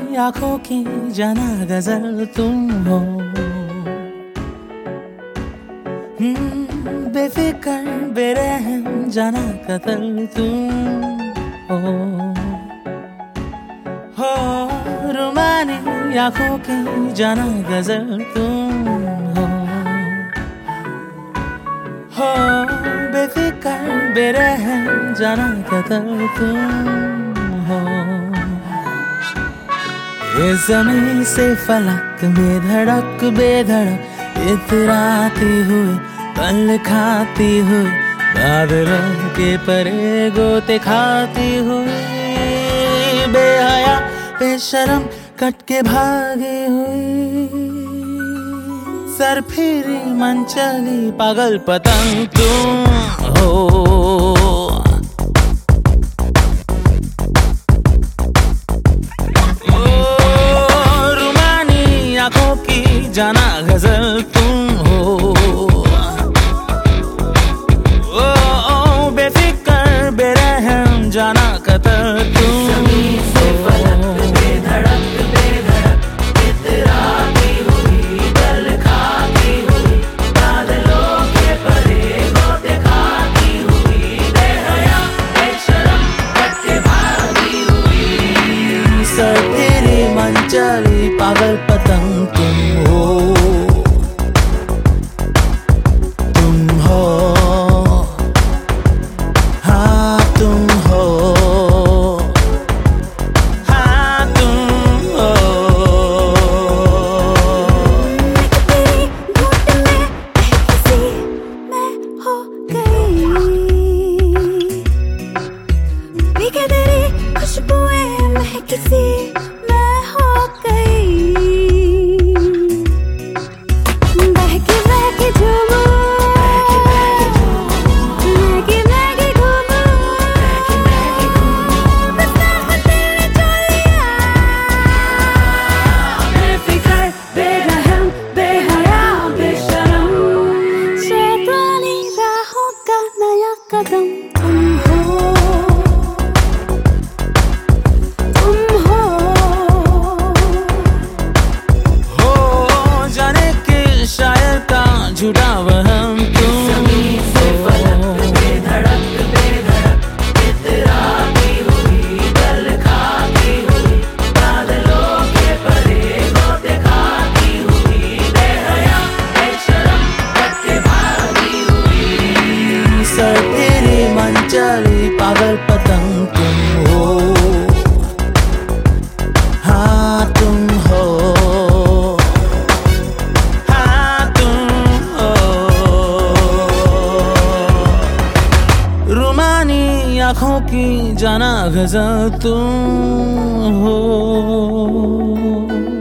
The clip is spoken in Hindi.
आंखों की जाना गजल तुम हो। बेफिक्र बेरहम जाना कतल तुम हो। रुमानी आंखों की जाना गजल तुम हो। बेफिक्र बेरहम जाना कतल तुम हो। ये ज़मीं से फलक में धड़क बेधड़क इतराती हुई पल खाती हुई बादलों के परे गोते खाती हुई बेहया बेशरम कट के भागी हुई सर फिरी मन चली पागल पतंग तुम हो। आंखों की जाना गजल तुम हो। ओ बेफिक्र बेरहम जाना कतल तुम से फलक बेधड़क बेधड़क इतराती हुई पल खाती हुई बादलों के परे गोते खाती हुई बेहया बेशरम कट के भागी हुई सर फिरी मन चली पागल पतंग तुम हो। तुम हो हाँ तुम हो हाँ तुम हो। तेरी घुट में किसी मैं हो गई भीगे तेरी खुशबुएं में किसी मैं हो गई। बहकी बहकी झूमूं महकी महकी घूमूं बस नाम तेरे चोलिया बेफिक्र बेरहम बेहया बेशरम शैतानी राहों का नया कदम तुम हो। शायर का झूठा वहम तुम से फलक बेधड़क बेधड़क इतराती हुई पल खाती हुई बादलों के परे गोते खाती हुई बेहया बेशरम कट के भागी हुई सर तेरी मन चली पागल पतंग तुम हो। हाँ तुम हो आंखों की जाना गजल तुम हो।